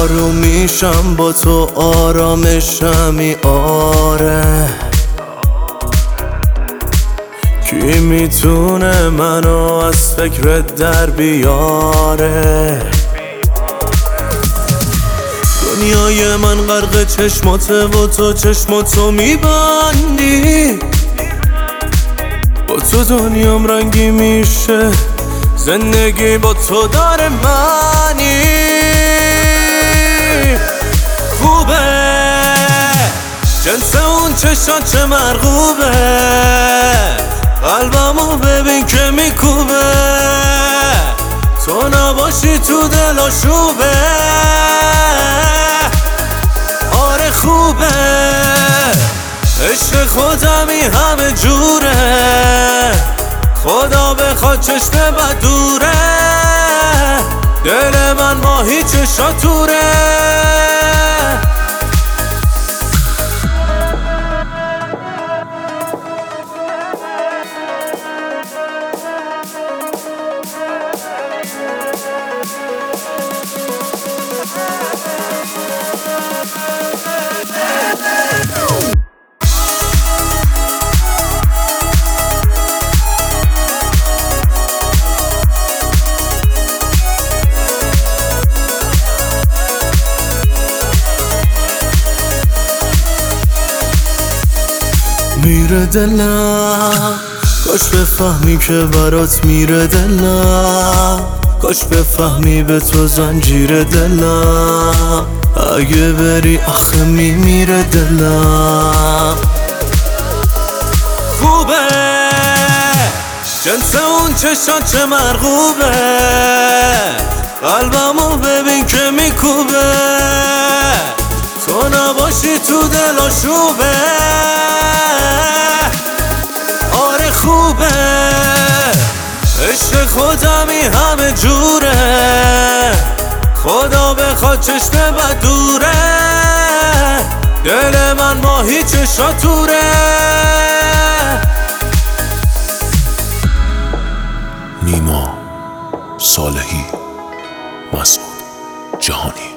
آروم میشم با تو، آرامشمی آره. کی میتونه منو از فکرت در بیاره؟ دنیای من غرق چشماته و تو چشماتو میبندی. با تو دنیام رنگی میشه، زندگی با تو داره معنی. خوبه جنس اون چشات چه مرغوبه، قلبمو ببین که میکوبه. تو نباشی تو دل آشوبه. آره خوبه عشق خودمی همه جوره، خدا بخواد چشم بد دوره. دل من ماهی چشاتوره. میره دلم، کاش بفهمی که برات میره دلم. کاش بفهمی به تو زنجیر دلم. اگه بری آخه میمیره دلم. خوبه جنس اون چشات چه مرغوبه، قلبمو ببین که میکوبه. تو نباشی تو دل آشوبه. آره خوبه عشق خودمی همه جوره، خدا بخواد چشم بد دوره. دل من ماهی چشاتوره. نیما صالحی، مسعود جهانی.